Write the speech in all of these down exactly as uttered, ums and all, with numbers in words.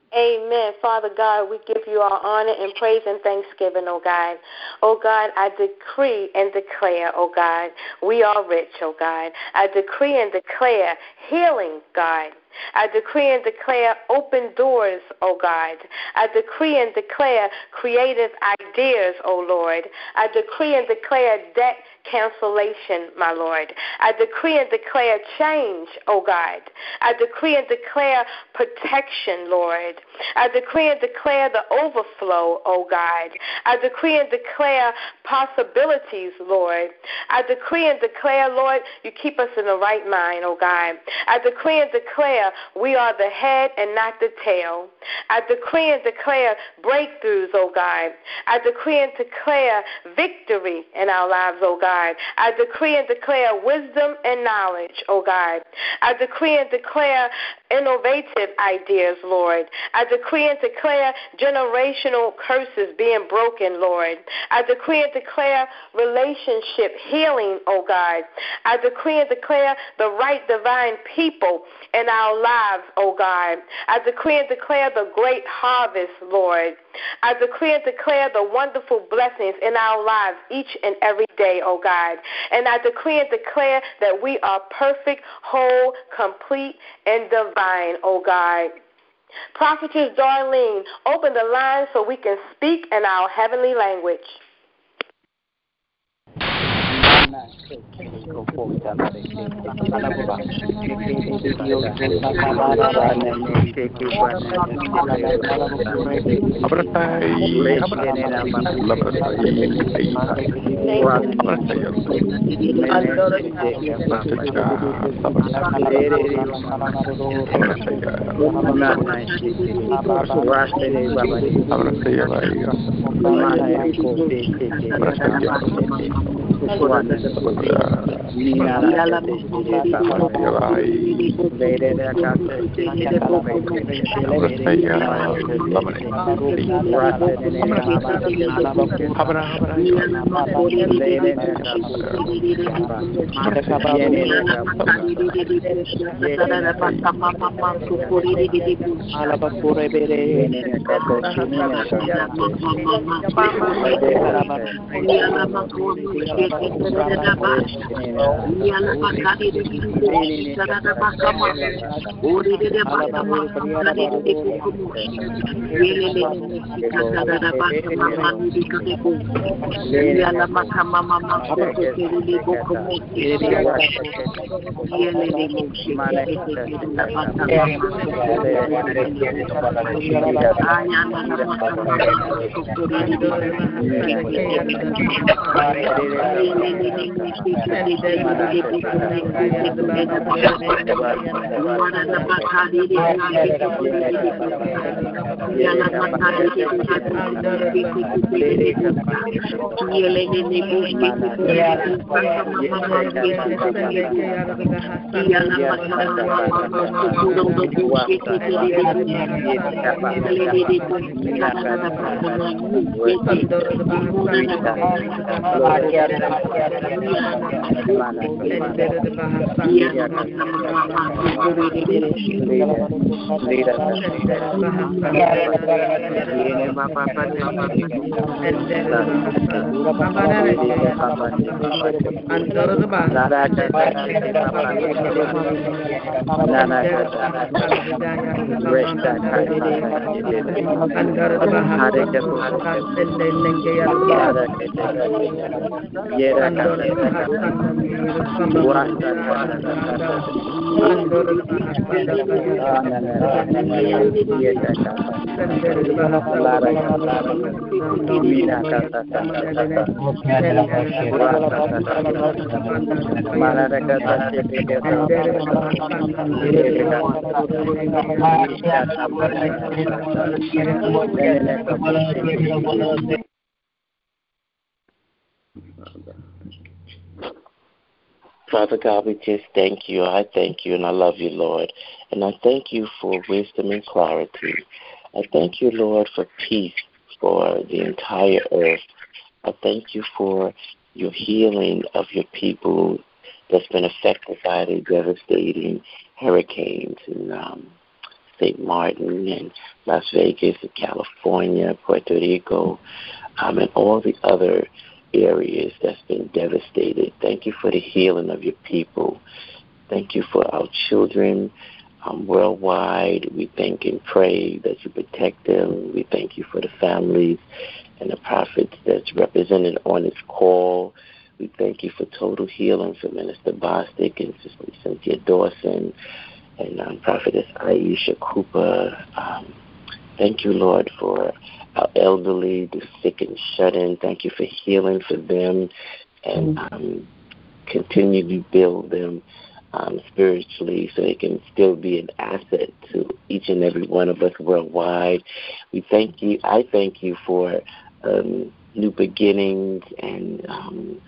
Amen. Father God, we give you our honor and praise and thanksgiving, oh God. Oh God, I decree and declare, oh God, we are rich, oh God. I decree and declare healing, God. I decree and declare open doors, oh God. I decree and declare creative ideas, oh Lord. I decree and declare debt cancellation, my Lord. I decree and declare change, oh God. I decree and declare protection, Lord. I decree and declare the overflow, oh God. I decree and declare possibilities, Lord. I decree and declare, Lord, you keep us in the right mind, oh God. I decree and declare we are the head and not the tail. I decree and declare breakthroughs, oh God. I decree and declare victory in our lives, oh God. I decree and declare wisdom and knowledge, oh God. I decree and declare innovative ideas, Lord. I decree and declare generational curses being broken, Lord. I decree and declare relationship healing, oh God. I decree and declare the right divine people in our lives, oh God. I decree and declare the great harvest, Lord. I decree and declare the wonderful blessings in our lives each and every day, oh God. And I decree and declare that we are perfect, whole, complete, and divine, oh God. Prophetess Darlene, open the line so we can speak in our heavenly language. Father God, we just thank you. I thank you and I love you, Lord. And I thank you for wisdom and clarity. I thank you, Lord, for peace for the entire earth. I thank you for your healing of your people that's been affected by the devastating hurricanes and um, Saint Martin and Las Vegas and California, Puerto Rico, um, and all the other areas that's been devastated. Thank you for the healing of your people. Thank you for our children um, worldwide. We thank and pray that you protect them. We thank you for the families and the prophets that's represented on this call. We thank you for total healing for Minister Bostic and Sister Cynthia Dawson and um, Prophetess Aisha Cooper. Um, thank you, Lord, for our elderly, the sick and shut-in. Thank you for healing for them and um, continue to build them um, spiritually so they can still be an asset to each and every one of us worldwide. We thank you. I thank you for um, new beginnings and um,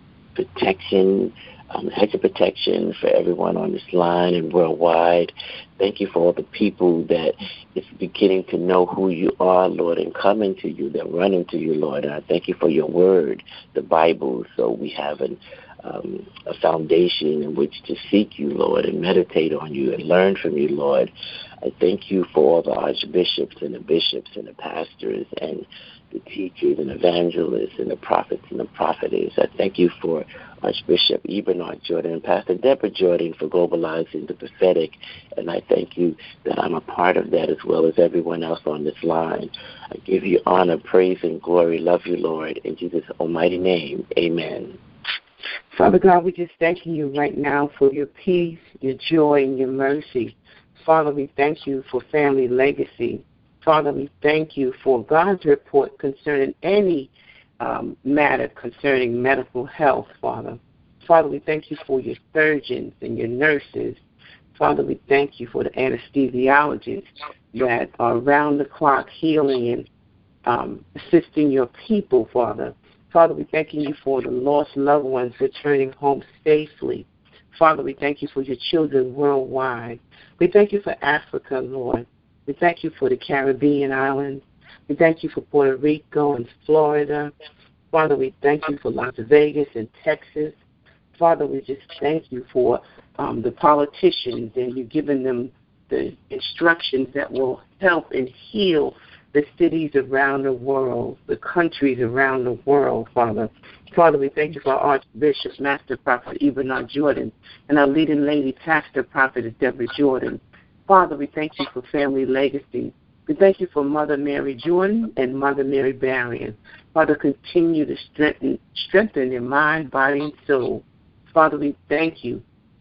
protection, um, hedge of protection for everyone on this line and worldwide. Thank you for all the people that is beginning to know who you are, Lord, and coming to you, that run into you, Lord. And I thank you for your word, the Bible, so we have an, um, a foundation in which to seek you, Lord, and meditate on you and learn from you, Lord. I thank you for all the archbishops and the bishops and the pastors and the teachers and evangelists and the prophets and the prophetess. I thank you for Archbishop Ebenard Jordan and Pastor Deborah Jordan for globalizing the prophetic, and I thank you that I'm a part of that as well as everyone else on this line. I give you honor, praise, and glory. Love you, Lord. In Jesus' almighty name, amen. Father God, we just thank you right now for your peace, your joy, and your mercy. Father, we thank you for family legacy. Father, we thank you for God's report concerning any um, matter concerning medical health, Father. Father, we thank you for your surgeons and your nurses. Father, we thank you for the anesthesiologists that are around the clock healing and um, assisting your people, Father. Father, we thank you for the lost loved ones returning home safely. Father, we thank you for your children worldwide. We thank you for Africa, Lord. We thank you for the Caribbean islands. We thank you for Puerto Rico and Florida. Father, we thank you for Las Vegas and Texas. Father, we just thank you for um, the politicians and you giving them the instructions that will help and heal the cities around the world, the countries around the world, Father. Father, we thank you for our Archbishop, Master Prophet Ebenard Jordan, and our leading lady, Pastor Prophet Deborah Jordan. Father, we thank you for family legacy. We thank you for Mother Mary Jordan and Mother Mary Barrion. Father, continue to strengthen, strengthen their mind, body, and soul. Father, we thank you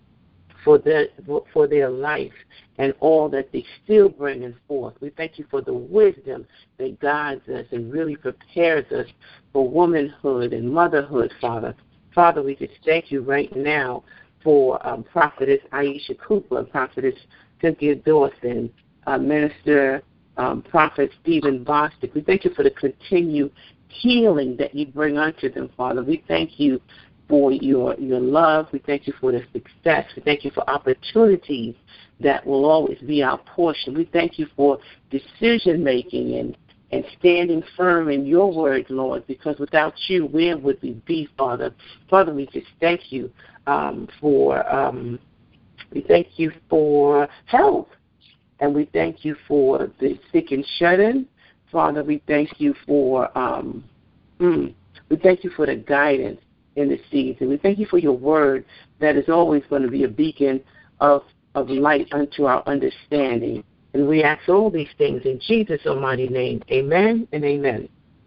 for their, for their life and all that they still bringing forth. We thank you for the wisdom that guides us and really prepares us for womanhood and motherhood, Father. Father, we just thank you right now for um, Prophetess Aisha Cooper, Prophetess Cynthia Dawson, uh, Minister um, Prophet Stephen Bostic. We thank you for the continued healing that you bring unto them, Father. We thank you for your your love. We thank you for the success. We thank you for opportunities that will always be our portion. We thank you for decision-making and, and standing firm in your word, Lord, because without you, where would we be, Father? Father, we just thank you um, for um, we thank you for health, and we thank you for the sick and shut-in. Father, we thank you for um, mm, we thank you for the guidance in the season. We thank you for your word that is always going to be a beacon of, of light unto our understanding. And we ask all these things in Jesus' almighty name. Amen and amen.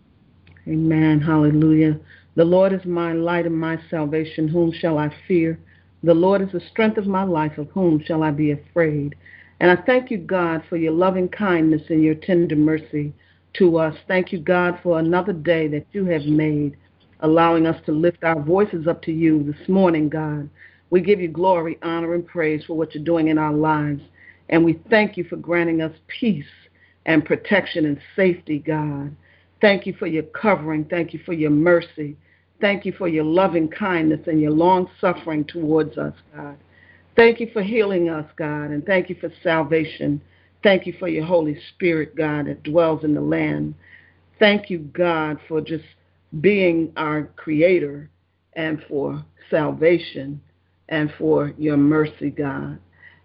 Amen. Hallelujah. The Lord is my light and my salvation. Whom shall I fear? The Lord is the strength of my life. Of whom shall I be afraid? And I thank you, God, for your loving kindness and your tender mercy to us. Thank you, God, for another day that you have made, allowing us to lift our voices up to you this morning, God. We give you glory, honor, and praise for what you're doing in our lives. And we thank you for granting us peace and protection and safety, God. Thank you for your covering. Thank you for your mercy. Thank you for your loving kindness and your long suffering towards us, God. Thank you for healing us, God, and thank you for salvation. Thank you for your Holy Spirit, God, that dwells in the land. Thank you, God, for just being our creator and for salvation and for your mercy, God.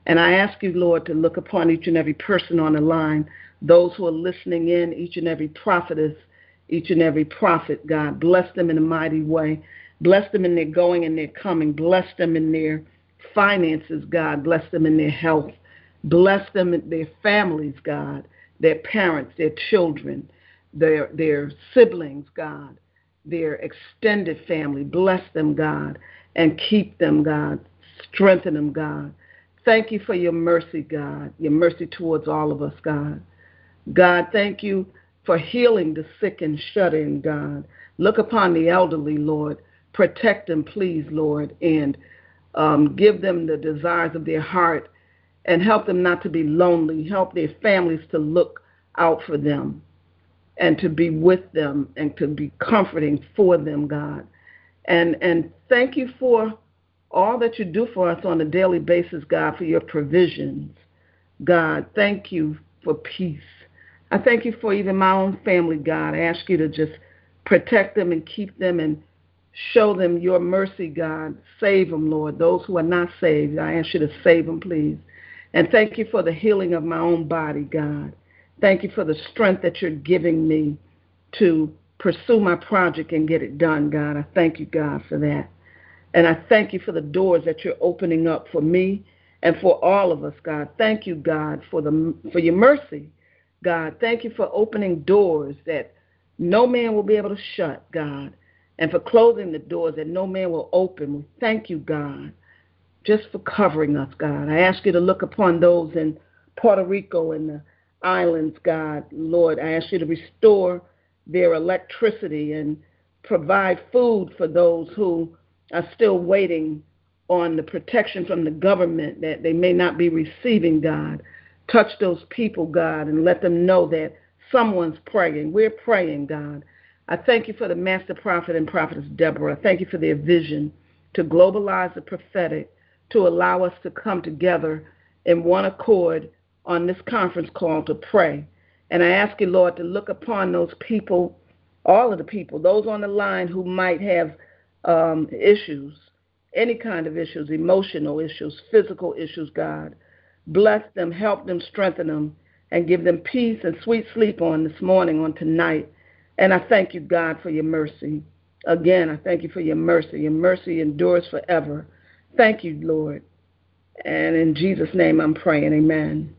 And I ask you, Lord, to look upon each and every person on the line, those who are listening in, each and every prophetess, each and every prophet, God. Bless them in a mighty way. Bless them in their going and their coming. Bless them in their finances, God. Bless them in their health. Bless them in their families, God, their parents, their children, their, their siblings, God, their extended family. Bless them, God, and keep them, God. Strengthen them, God. Thank you for your mercy, God, your mercy towards all of us, God. God, thank you for healing the sick and shut in, God. Look upon the elderly, Lord. Protect them, please, Lord, and um, give them the desires of their heart and help them not to be lonely. Help their families to look out for them and to be with them and to be comforting for them, God. And, and thank you for all that you do for us on a daily basis, God, for your provisions. God, thank you for peace. I thank you for even my own family, God. I ask you to just protect them and keep them and show them your mercy, God. Save them, Lord. Those who are not saved, I ask you to save them, please. And thank you for the healing of my own body, God. Thank you for the strength that you're giving me to pursue my project and get it done, God. I thank you, God, for that. And I thank you for the doors that you're opening up for me and for all of us, God. Thank you, God, for the for your mercy, God. Thank you for opening doors that no man will be able to shut, God, and for closing the doors that no man will open. We thank you, God, just for covering us, God. I ask you to look upon those in Puerto Rico and the islands, God. Lord, I ask you to restore their electricity and provide food for those who are still waiting on the protection from the government that they may not be receiving, God. Touch those people, God, and let them know that someone's praying. We're praying, God. I thank you for the master prophet and prophetess Deborah. I thank you for their vision to globalize the prophetic, to allow us to come together in one accord on this conference call to pray. And I ask you, Lord, to look upon those people, all of the people, those on the line who might have um, issues, any kind of issues, emotional issues, physical issues, God. Bless them, help them, strengthen them, and give them peace and sweet sleep on this morning, on tonight. And I thank you, God, for your mercy. Again, I thank you for your mercy. Your mercy endures forever. Thank you, Lord. And in Jesus' name I'm praying, amen.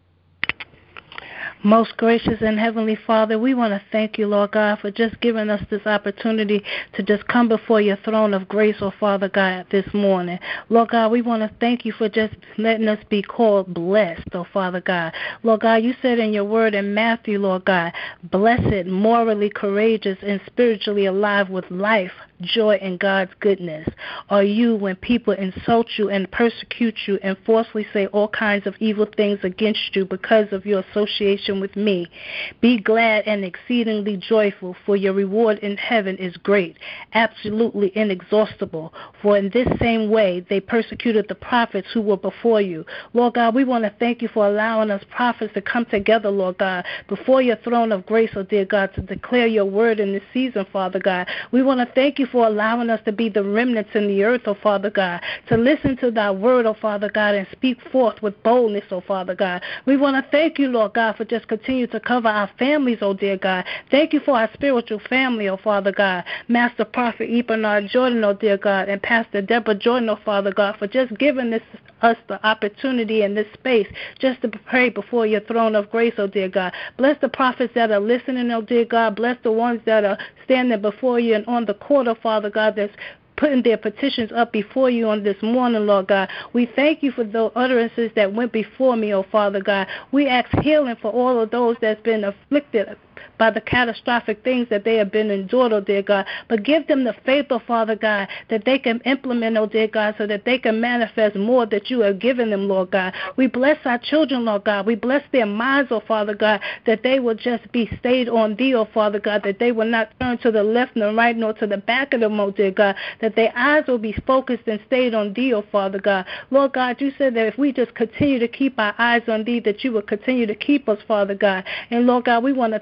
Most gracious and heavenly Father, we want to thank you, Lord God, for just giving us this opportunity to just come before your throne of grace, oh Father God, this morning. Lord God, we want to thank you for just letting us be called blessed, oh Father God. Lord God, you said in your word in Matthew, Lord God, blessed, morally courageous, and spiritually alive with life, joy, and God's goodness are you when people insult you and persecute you and forcefully say all kinds of evil things against you because of your association with me. Be glad and exceedingly joyful, for your reward in heaven is great, absolutely inexhaustible. For in this same way they persecuted the prophets who were before you. Lord God, we want to thank you for allowing us prophets to come together, Lord God, before your throne of grace, oh dear God, to declare your word in this season, Father God. We want to thank you for allowing us to be the remnants in the earth, oh Father God, to listen to thy word, oh Father God, and speak forth with boldness, oh Father God. We want to thank you, Lord God, for just continue to cover our families, oh dear God. Thank you for our spiritual family, oh Father God. Master Prophet Bernard Jordan, oh dear God, and Pastor Deborah Jordan, oh Father God, for just giving this us the opportunity in this space just to pray before your throne of grace, oh dear God. Bless the prophets that are listening, oh dear God. Bless the ones that are standing before you and on the court, oh Father God, that's putting their petitions up before you on this morning, Lord God. We thank you for those utterances that went before me, oh Father God. We ask healing for all of those that's been afflicted by the catastrophic things that they have been endured, oh dear God. But give them the faith, oh Father God, that they can implement, oh dear God, so that they can manifest more that you have given them, Lord God. We bless our children, Lord God. We bless their minds, oh Father God, that they will just be stayed on thee, oh Father God, that they will not turn to the left nor right nor to the back of them, oh dear God, that their eyes will be focused and stayed on thee, oh Father God. Lord God, you said that if we just continue to keep our eyes on thee, that you will continue to keep us, Father God. And Lord God, we want to thank you for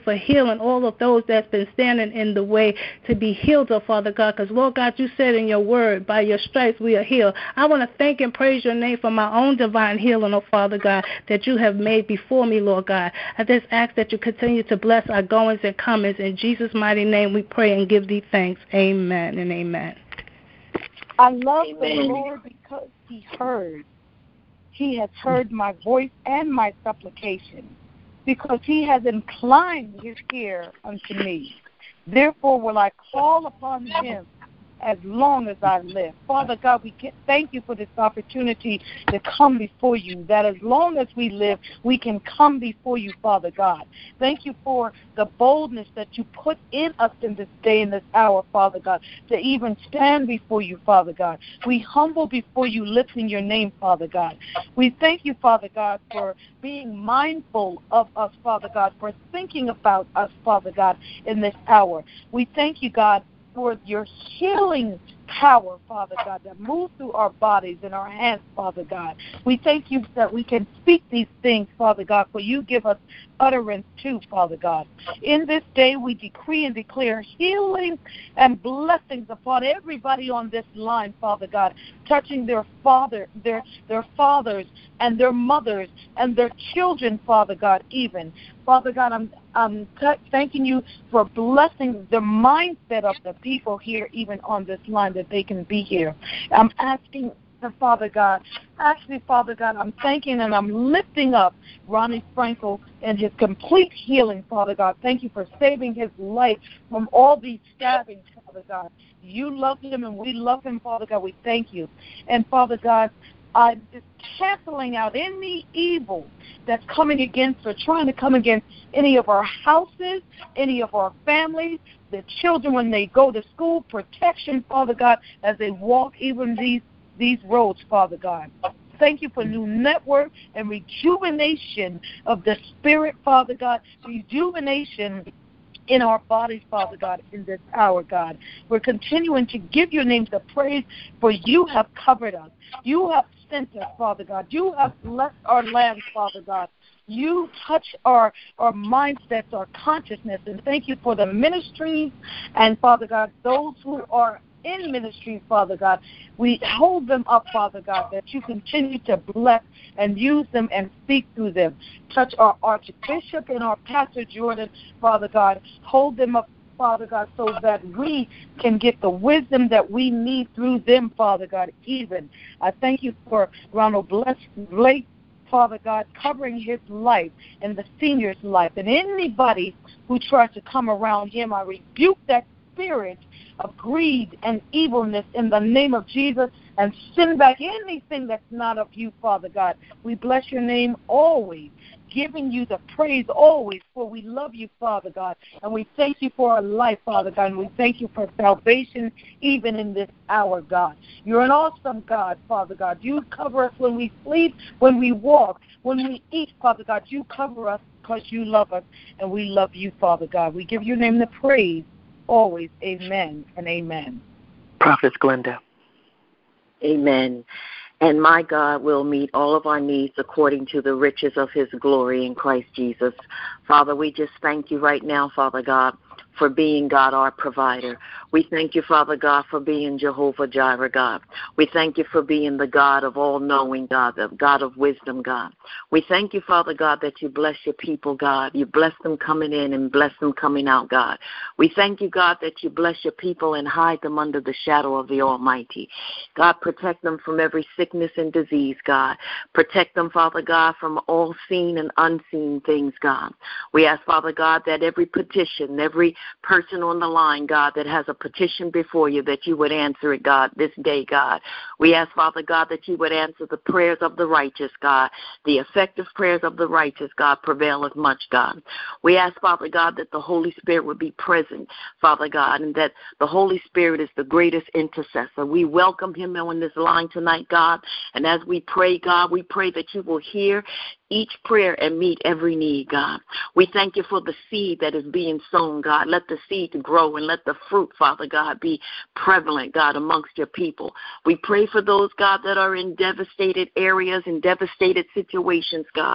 for healing all of those that's been standing in the way to be healed, oh Father God, because, Lord God, you said in your word, by your stripes we are healed. I want to thank and praise your name for my own divine healing, oh Father God, that you have made before me, Lord God. I just ask that you continue to bless our goings and comings. In Jesus' mighty name we pray and give thee thanks. Amen and amen. I love Amen. the Lord because he heard. He has heard my voice and my supplication, because he has inclined his ear unto me. Therefore will I call upon him as long as I live. Father God, we can thank you for this opportunity to come before you, that as long as we live, we can come before you, Father God. Thank you for the boldness that you put in us in this day and this hour, Father God, to even stand before you, Father God. We humble before you, lifting your name, Father God. We thank you, Father God, for being mindful of us, Father God, for thinking about us, Father God, in this hour. We thank you, God, for your healing power, Father God, that moves through our bodies and our hands, Father God. We thank you that we can speak these things, Father God, for you give us utterance too, Father God. In this day, we decree and declare healing and blessings upon everybody on this line, Father God, touching their father, their their fathers and their mothers and their children, Father God, even. Father God, I'm I'm t- thanking you for blessing the mindset of the people here, even on this line, that they can be here. I'm asking the Father God, actually, Father God, I'm thanking and I'm lifting up Ronnie Frankel and his complete healing, Father God. Thank you for saving his life from all these stabbings, Father God. You love him and we love him, Father God. We thank you. And Father God, I'm just canceling out any evil that's coming against or trying to come against any of our houses, any of our families, the children when they go to school, protection, Father God, as they walk even these these roads, Father God. Thank you for new network and rejuvenation of the spirit, Father God, rejuvenation in our bodies, Father God, in this hour, God. We're continuing to give your name the praise, for you have covered us. You have sent us, Father God. You have blessed our land, Father God. You touch our, our mindsets, our consciousness, and thank you for the ministries and, Father God, those who are in ministry, Father God. We hold them up, Father God, that you continue to bless and use them and speak through them. Touch our Archbishop and our Pastor Jordan, Father God. Hold them up, Father God, so that we can get the wisdom that we need through them, Father God, even. I thank you for Ronald Blake, Father God, covering his life and the senior's life. And anybody who tries to come around him, I rebuke that spirit of greed and evilness in the name of Jesus and send back anything that's not of you, Father God. We bless your name always, giving you the praise always, for we love you, Father God, and we thank you for our life, Father God, and we thank you for salvation even in this hour, God. You're an awesome God, Father God. You cover us when we sleep, when we walk, when we eat, Father God. You cover us because you love us, and we love you, Father God. We give your name the praise always. Amen and amen. Prophetess Glenda. Amen. And my God will meet all of our needs according to the riches of his glory in Christ Jesus. Father, we just thank you right now, Father God, for being, God, our provider. We thank you, Father God, for being Jehovah Jireh, God. We thank you for being the God of all-knowing, God, the God of wisdom, God. We thank you, Father God, that you bless your people, God. You bless them coming in and bless them coming out, God. We thank you, God, that you bless your people and hide them under the shadow of the Almighty. God, protect them from every sickness and disease, God. Protect them, Father God, from all seen and unseen things, God. We ask, Father God, that every petition, every person on the line, God, that has a petition before you, that you would answer it, God, this day, God. We ask, Father God, that you would answer the prayers of the righteous, God. The effective prayers of the righteous, God, prevail as much, God. We ask, Father God, that the Holy Spirit would be present, Father God, and that the Holy Spirit is the greatest intercessor. We welcome him on this line tonight, God, and as we pray, God, we pray that you will hear each prayer and meet every need, God. We thank you for the seed that is being sown, God. Let the seed grow and let the fruit, Father God, be prevalent, God, amongst your people. We pray for those, God, that are in devastated areas and devastated situations, God.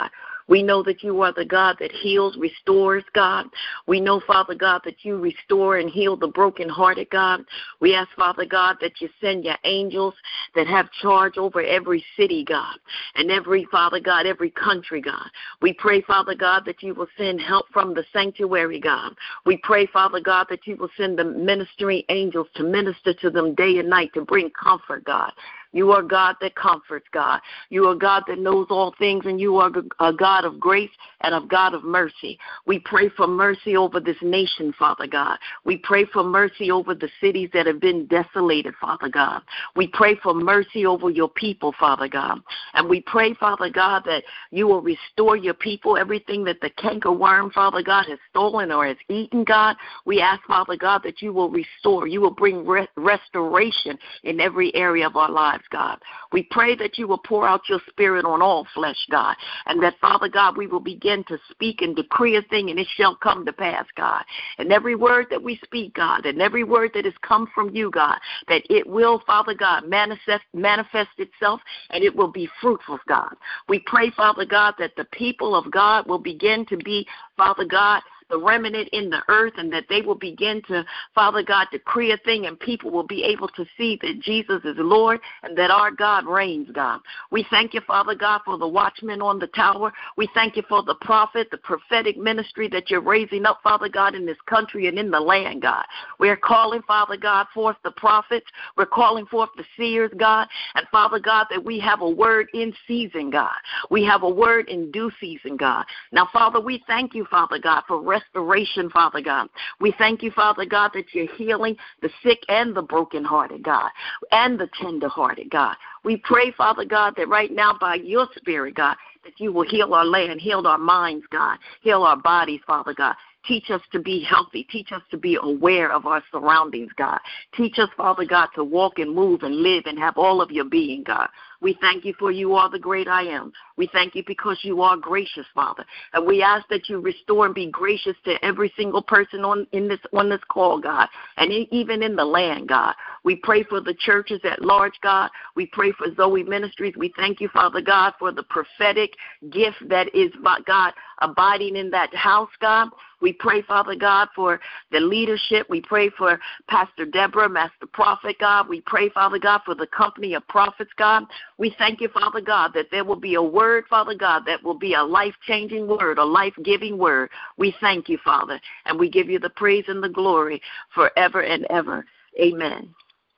We know that you are the God that heals, restores, God. We know, Father God, that you restore and heal the brokenhearted, God. We ask, Father God, that you send your angels that have charge over every city, God, and every, Father God, every country, God. We pray, Father God, that you will send help from the sanctuary, God. We pray, Father God, that you will send the ministering angels to minister to them day and night to bring comfort, God. You are God that comforts, God. You are God that knows all things, and you are a God of grace and of God of mercy. We pray for mercy over this nation, Father God. We pray for mercy over the cities that have been desolated, Father God. We pray for mercy over your people, Father God. And we pray, Father God, that you will restore your people, everything that the cankerworm, Father God, has stolen or has eaten, God. We ask, Father God, that you will restore. You will bring re- restoration in every area of our lives, God. We pray that you will pour out your spirit on all flesh, God, and that, Father God, we will begin to speak and decree a thing, and it shall come to pass, God. And every word that we speak, God, and every word that has come from you, God, that it will, Father God, manifest, manifest itself, and it will be fruitful, God. We pray, Father God, that the people of God will begin to be, Father God, the remnant in the earth, and that they will begin to, Father God, decree a thing, and people will be able to see that Jesus is Lord and that our God reigns, God. We thank you, Father God, for the watchmen on the tower. We thank you for the prophet, the prophetic ministry that you're raising up, Father God, in this country and in the land, God. We're calling, Father God, forth the prophets. We're calling forth the seers, God. And, Father God, that we have a word in season, God. We have a word in due season, God. Now, Father, we thank you, Father God, for restoration, Father God. We thank you, Father God, that you're healing the sick and the brokenhearted, God, and the tenderhearted, God. We pray, Father God, that right now by your Spirit, God, that you will heal our land, heal our minds, God, heal our bodies, Father God. Teach us to be healthy. Teach us to be aware of our surroundings, God. Teach us, Father God, to walk and move and live and have all of your being, God. We thank you for you are the great I am. We thank you because you are gracious, Father. And we ask that you restore and be gracious to every single person on in this on this call, God, and in, even in the land, God. We pray for the churches at large, God. We pray for Zoe Ministries. We thank you, Father God, for the prophetic gift that is, God, abiding in that house, God. We pray, Father God, for the leadership. We pray for Pastor Deborah, Master Prophet, God. We pray, Father God, for the company of prophets, God. We thank you, Father God, that there will be a word, Father God, that will be a life-changing word, a life-giving word. We thank you, Father, and we give you the praise and the glory forever and ever. Amen.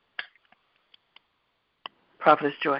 Prophetess Joyce.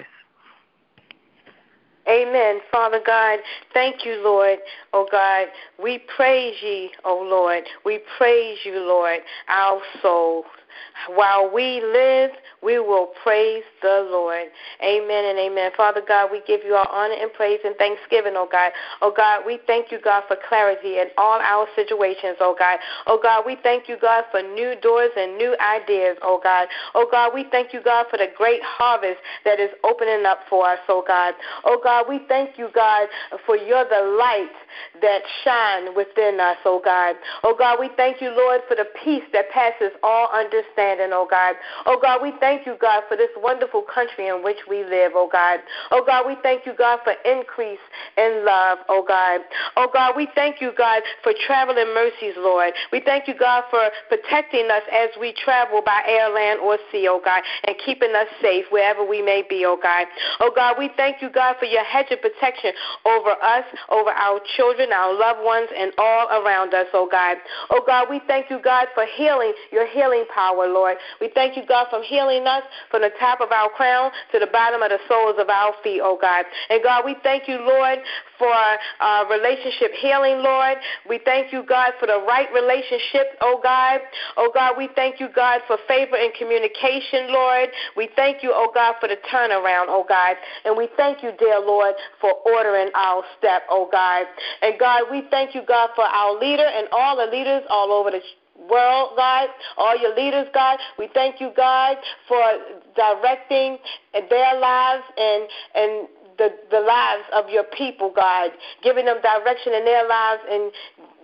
Amen. Father God, thank you, Lord. Oh God, we praise ye, oh Lord. We praise you, Lord, our soul. While we live, we will praise the Lord. Amen and amen. Father God, we give you our honor and praise and thanksgiving, oh God. Oh God, we thank you, God, for clarity in all our situations, oh God. Oh God, we thank you, God, for new doors and new ideas, oh God. Oh God, we thank you, God, for the great harvest that is opening up for us, oh God. Oh God, we thank you, God, for you're the light that shine within us, oh God. Oh God, we thank you, Lord, for the peace that passes all understanding, oh God. Oh God, we thank you, God, for this wonderful country in which we live, oh God. Oh God, we thank you, God, for increase in love, oh God. Oh God, we thank you, God, for traveling mercies, Lord. We thank you, God, for protecting us as we travel by air, land, or sea, oh God, and keeping us safe wherever we may be, oh God. Oh God, we thank you, God, for your hedge of protection over us, over our children, our loved ones, and all around us, oh God. Oh God, we thank you, God, for healing, your healing power, Lord. We thank you, God, for healing us from the top of our crown to the bottom of the soles of our feet, oh God. And God, we thank you, Lord, for uh, relationship healing, Lord. We thank you, God, for the right relationship, oh God. Oh God, we thank you, God, for favor and communication, Lord. We thank you, oh God, for the turnaround, oh God. And we thank you, dear Lord, for ordering our step, oh God. And God, we thank you, God, for our leader and all the leaders all over the world, God, all your leaders, God. We thank you, God, for directing their lives and and the, the lives of your people, God, giving them direction in their lives and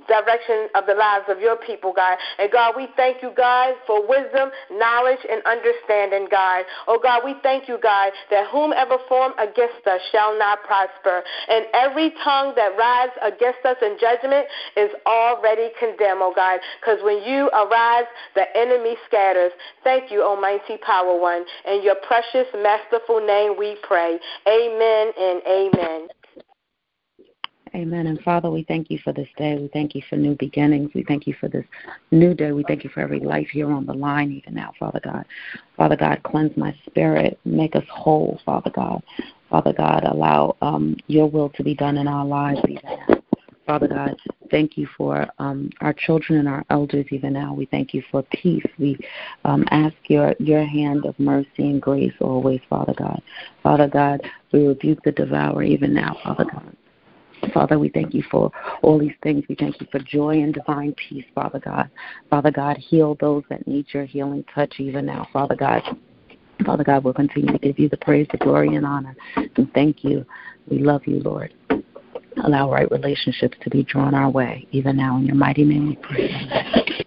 direction of the lives of your people, God. And God, we thank you, God, for wisdom, knowledge, and understanding, God. Oh, God, we thank you, God, that whomever form against us shall not prosper. And every tongue that rises against us in judgment is already condemned, oh, God, because when you arise, the enemy scatters. Thank you, Almighty Power One. In your precious, masterful name we pray. Amen and amen. Amen. And Father, we thank you for this day. We thank you for new beginnings. We thank you for this new day. We thank you for every life here on the line even now, Father God. Father God, cleanse my spirit. Make us whole, Father God. Father God, allow um, your will to be done in our lives even now. Father God, thank you for um, our children and our elders even now. We thank you for peace. We um, ask your, your hand of mercy and grace always, Father God. Father God, we rebuke the devourer even now, Father God. Father, we thank you for all these things. We thank you for joy and divine peace, Father God. Father God, heal those that need your healing touch even now, Father God. Father God, we'll continue to give you the praise, the glory, and honor. And thank you. We love you, Lord. Allow right relationships to be drawn our way, even now. In your mighty name we pray.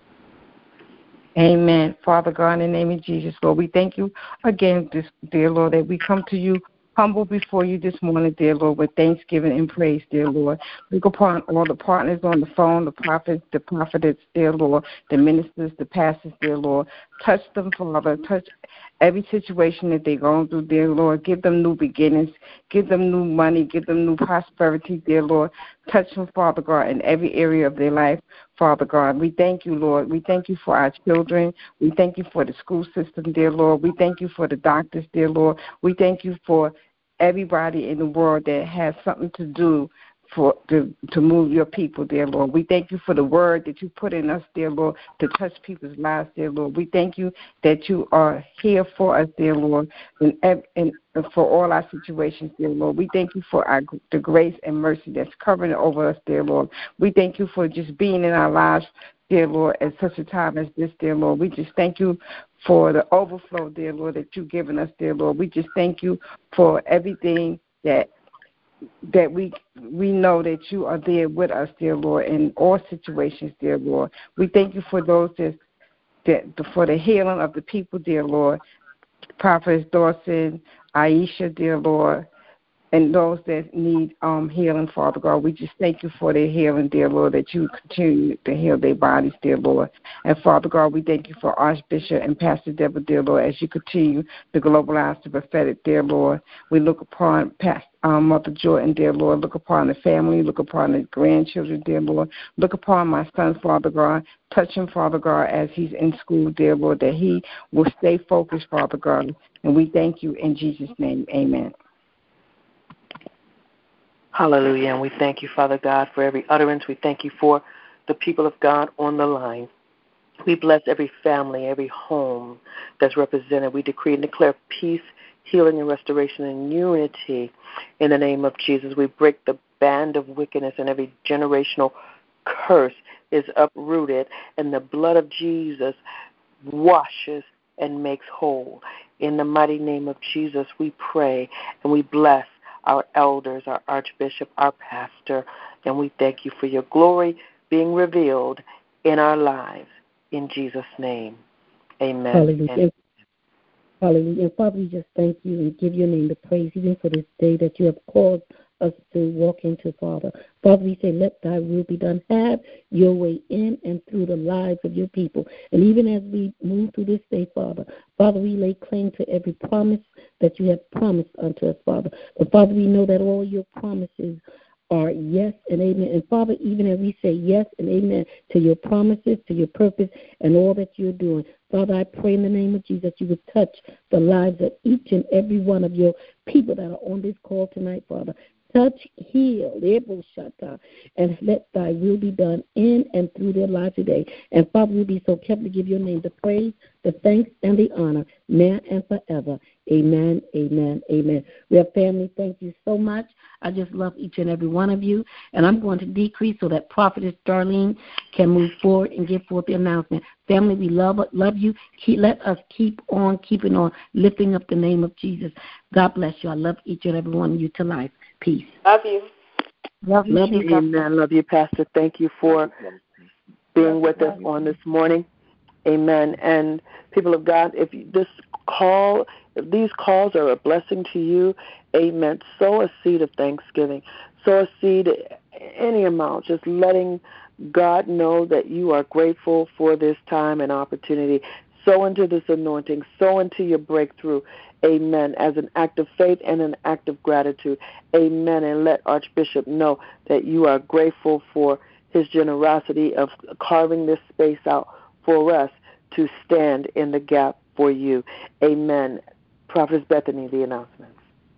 Amen. Father God, in the name of Jesus, Lord, we thank you again, this, dear Lord, that we come to you humble before you this morning, dear Lord, with thanksgiving and praise, dear Lord. Look upon all the partners on the phone, the prophets, the prophetess, dear Lord, the ministers, the pastors, dear Lord. Touch them, Father. Touch every situation that they're going through, dear Lord. Give them new beginnings. Give them new money. Give them new prosperity, dear Lord. Touch them, Father God, in every area of their life, Father God. We thank you, Lord. We thank you for our children. We thank you for the school system, dear Lord. We thank you for the doctors, dear Lord. We thank you for everybody in the world that has something to do for to, to move your people, dear Lord. We thank you for the word that you put in us, dear Lord, to touch people's lives, dear Lord. We thank you that you are here for us, dear Lord, and, and for all our situations, dear Lord. We thank you for our, the grace and mercy that's covering over us, dear Lord. We thank you for just being in our lives, dear Lord, at such a time as this, dear Lord. We just thank you for the overflow, dear Lord, that you've given us, dear Lord. We just thank you for everything that that we we know that you are there with us, dear Lord, in all situations, dear Lord. We thank you for those that, that for the healing of the people, dear Lord. Prophetess Dawson, Aisha, dear Lord, and those that need um, healing, Father God. We just thank you for their healing, dear Lord, that you continue to heal their bodies, dear Lord. And, Father God, we thank you for Archbishop and Pastor Deborah, dear Lord, as you continue to globalize the prophetic, dear Lord. We look upon Pastor um, Mother Jordan, dear Lord. Look upon the family. Look upon the grandchildren, dear Lord. Look upon my son, Father God. Touch him, Father God, as he's in school, dear Lord, that he will stay focused, Father God. And we thank you in Jesus' name. Amen. Hallelujah. And we thank you, Father God, for every utterance. We thank you for the people of God on the line. We bless every family, every home that's represented. We decree and declare peace, healing, and restoration and unity in the name of Jesus. We break the band of wickedness, and every generational curse is uprooted, and the blood of Jesus washes and makes whole. In the mighty name of Jesus, we pray and we bless our elders, our archbishop, our pastor, and we thank you for your glory being revealed in our lives. In Jesus' name, amen. Hallelujah. Hallelujah. And Father, we just thank you and give your name the praise even for this day that you have called us to walk into, Father. Father, we say, let thy will be done. Have your way in and through the lives of your people. And even as we move through this day, Father, Father, we lay claim to every promise that you have promised unto us, Father. But Father, we know that all your promises are yes and amen. And Father, even as we say yes and amen to your promises, to your purpose, and all that you're doing, Father, I pray in the name of Jesus you would touch the lives of each and every one of your people that are on this call tonight, Father. Touch, heal, and let thy will be done in and through their lives today. And Father, we'll be so careful to give your name the praise, the thanks, and the honor, now and forever. Amen, amen, amen. We have family, thank you so much. I just love each and every one of you. And I'm going to decrease so that Prophetess Darlene can move forward and give forth the announcement. Family, we love love you. Keep, let us keep on keeping on, lifting up the name of Jesus. God bless you. I love each and every one of you to life. Peace. Love you. Love you, Love you. Amen. Love you, Pastor. Thank you for being with us on this morning. Amen. And people of God, if this call, if these calls are a blessing to you, amen, sow a seed of thanksgiving. Sow a seed, any amount, just letting God know that you are grateful for this time and opportunity. Sow into this anointing. Sow into your breakthrough. Amen. As an act of faith and an act of gratitude. Amen. And let Archbishop know that you are grateful for his generosity of carving this space out for us to stand in the gap for you. Amen. Prophetess Bethany, the announcements.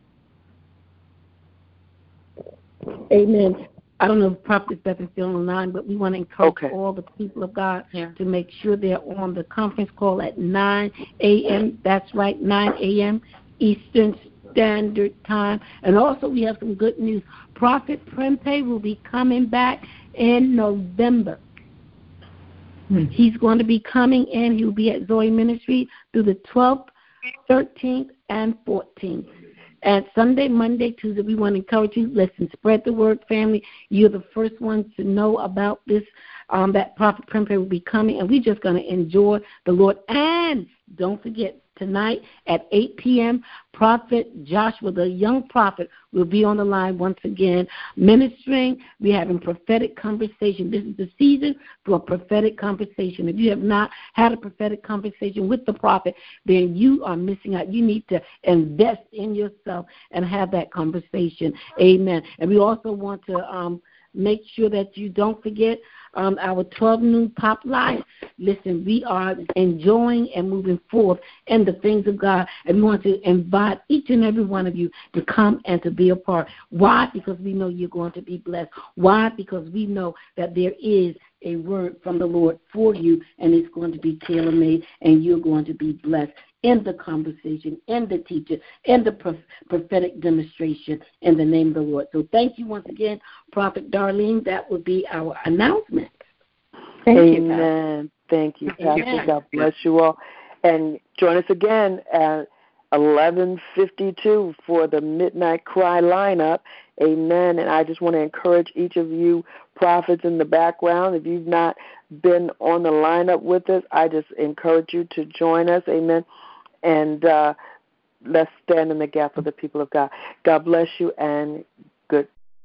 Amen. I don't know if Prophet Bethany's still on the line, but we want to encourage okay. all the people of God yeah. to make sure they're on the conference call at nine a.m. That's right, nine a.m. Eastern Standard Time. And also we have some good news. Prophet Prempe will be coming back in November. Hmm. He's going to be coming in. He will be at Zoe Ministry through the twelfth, thirteenth, and fourteenth. And Sunday, Monday, Tuesday, we want to encourage you, listen, spread the word, family. You're the first ones to know about this, um, that Prophet Prempe will be coming, and we're just going to enjoy the Lord. And don't forget, tonight at eight p.m., Prophet Joshua, the young prophet, will be on the line once again, ministering. We're having prophetic conversation. This is the season for a prophetic conversation. If you have not had a prophetic conversation with the prophet, then you are missing out. You need to invest in yourself and have that conversation. Amen. And we also want to um, make sure that you don't forget Um, our twelve noon pop live. Listen, we are enjoying and moving forth in the things of God, and we want to invite each and every one of you to come and to be a part. Why? Because we know you're going to be blessed. Why? Because we know that there is a word from the Lord for you, and it's going to be tailor-made, and you're going to be blessed in the conversation, in the teaching, in the prophetic demonstration, in the name of the Lord. So thank you once again, Prophet Darlene. That would be our announcement. Thank Amen. you, Pastor. Thank you, Pastor. Amen. God bless you all. And join us again at eleven fifty-two for the Midnight Cry lineup. Amen. And I just want to encourage each of you prophets in the background, if you've not been on the lineup with us, I just encourage you to join us. Amen. And uh, let's stand in the gap for the people of God. God bless you and good